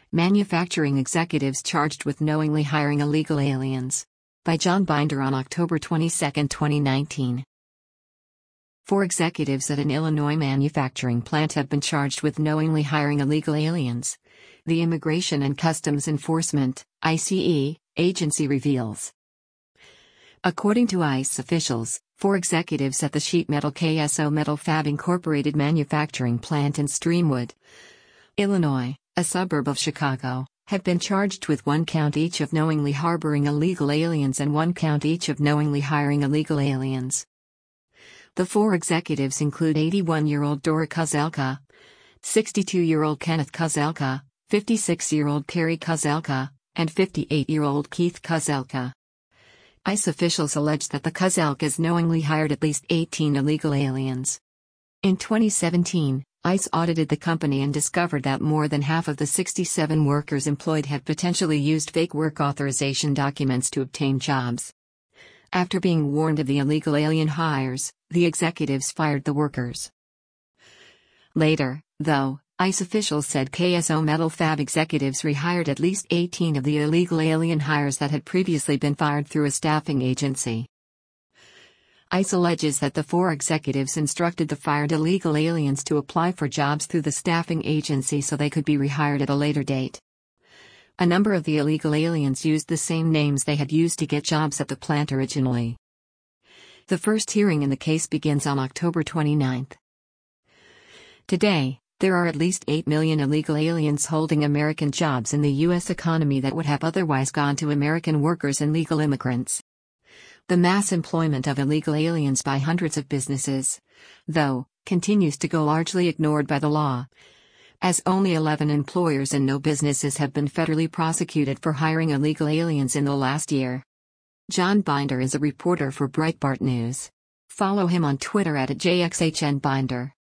Manufacturing Executives Charged with Knowingly Hiring Illegal Aliens. By John Binder on October 22, 2019. 4 executives at an Illinois manufacturing plant have been charged with knowingly hiring illegal aliens. The Immigration and Customs Enforcement (ICE) agency reveals. According to ICE officials, 4 executives at the sheet metal KSO Metal Fab Incorporated manufacturing plant in Streamwood, Illinois, a suburb of Chicago, have been charged with 1 count each of knowingly harboring illegal aliens and 1 count each of knowingly hiring illegal aliens. The 4 executives include 81-year-old Dora Kozelka, 62-year-old Kenneth Kozelka, 56-year-old Carrie Kozelka, and 58-year-old Keith Kozelka. ICE officials allege that the Kozelkas knowingly hired at least 18 illegal aliens. In 2017, ICE audited the company and discovered that more than half of the 67 workers employed had potentially used fake work authorization documents to obtain jobs. After being warned of the illegal alien hires, the executives fired the workers. Later, though, ICE officials said KSO Metal Fab executives rehired at least 18 of the illegal alien hires that had previously been fired through a staffing agency. ICE alleges that the 4 executives instructed the fired illegal aliens to apply for jobs through the staffing agency so they could be rehired at a later date. A number of the illegal aliens used the same names they had used to get jobs at the plant originally. The first hearing in the case begins on October 29. Today, there are at least 8 million illegal aliens holding American jobs in the U.S. economy that would have otherwise gone to American workers and legal immigrants. The mass employment of illegal aliens by hundreds of businesses, though, continues to go largely ignored by the law, as only 11 employers and no businesses have been federally prosecuted for hiring illegal aliens in the last year. John Binder is a reporter for Breitbart News. Follow him on Twitter @JXHNBinder.